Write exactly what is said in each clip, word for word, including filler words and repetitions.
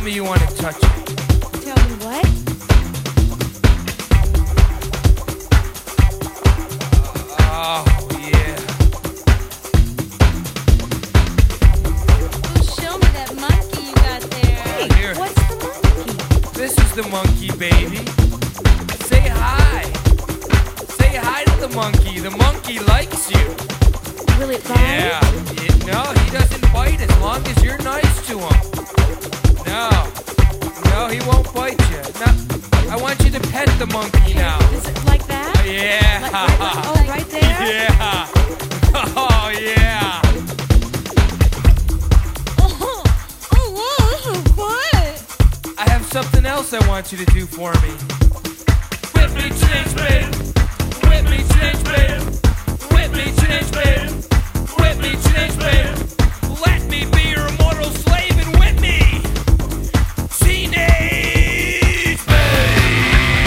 me you want to touch it. Tell me what? Oh, yeah. Oh, show me that monkey you got there. Hey, here. What's the monkey? This is the monkey, baby. Say hi. Say hi to the monkey. The monkey likes you. Will it bite? Yeah. yeah. No, he doesn't bite as long as you're nice to him. No. No, he won't bite you. No. I want you to pet the monkey now. Is it like that? Yeah. Like, right, like, oh, right there? Yeah. Oh, yeah. Oh, oh, wow, this is quiet. I have something else I want you to do for me. Whip me change, baby. Whip me change, baby. Whip me change, baby. Whip me change, baby. Let me be your immortal slave and whip me. Teenage baby.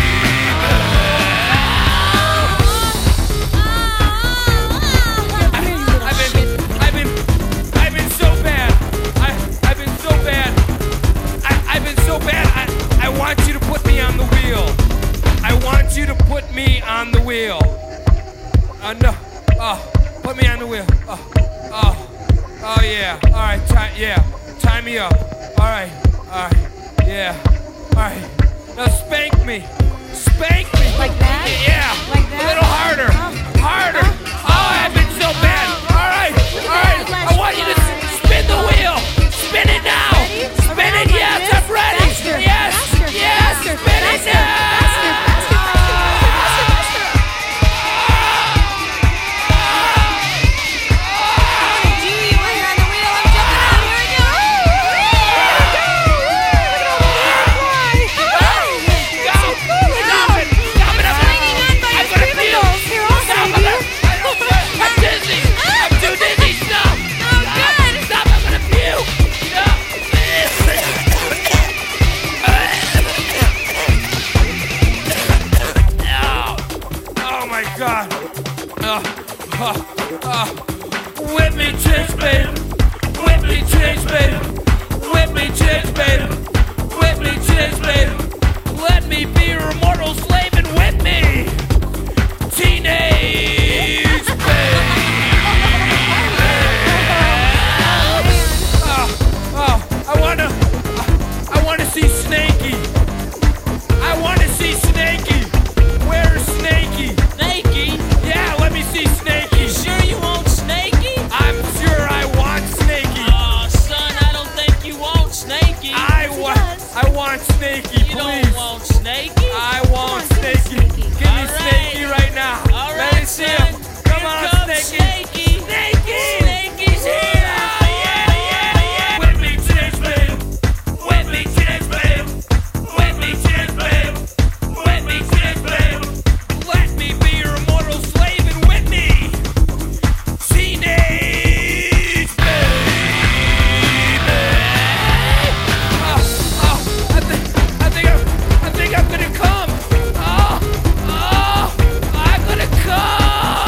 I've been, I've been, I've been so bad. I, I've been so bad. I, I've been so bad. I, I want you to put me on the wheel. I want you to put me on the wheel. Uh, no. Oh, put me on the wheel. Oh, oh, oh yeah. All right, tie, yeah. Tie me up. All right, all right, yeah. All right. Now spank me. Spank me. Like that? Yeah. Like that? A little harder. Harder. Oh, I've been so bad. All right, all right. I want you to s- spin the wheel. Spin it now. Spin it. Yes, I'm ready. Yes, yes. Spin it now. God. Uh, uh, uh. Whip me change, baby. Whip me change, baby. Whip me change, baby. Whip me change, baby. Let me be your immortal slave and whip me. Teenage baby. Oh, oh, I wanna, I wanna see Snakey. I wanna see Snakey. Where's Snakey? Snakey? Yeah, let me see Snakey. You sure you want Snakey? I'm sure I want Snakey. Oh, son, I don't think you want Snakey. I want, I want Snakey, You please. don't want Snakey? I want Snakey. Give me All right. Snakey right now. All Let right, me see son. him. Come Here on, comes Snakey. Snakey. Snakey. Snakey's here. Yeah, yeah, yeah. Whip me change, babe. Whip me change, babe. Whip me change, babe. Whip me change, babe. Let me be your immortal slave and whip me. Teenage baby. Oh, oh, I think, I think I'm, I think I'm gonna come. Oh, oh, I'm gonna come.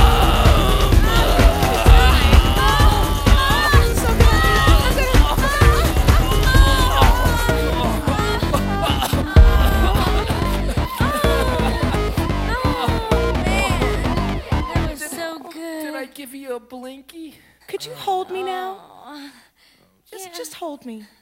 Did I give you a blinky? Could you hold me now? Oh. Just, just hold me.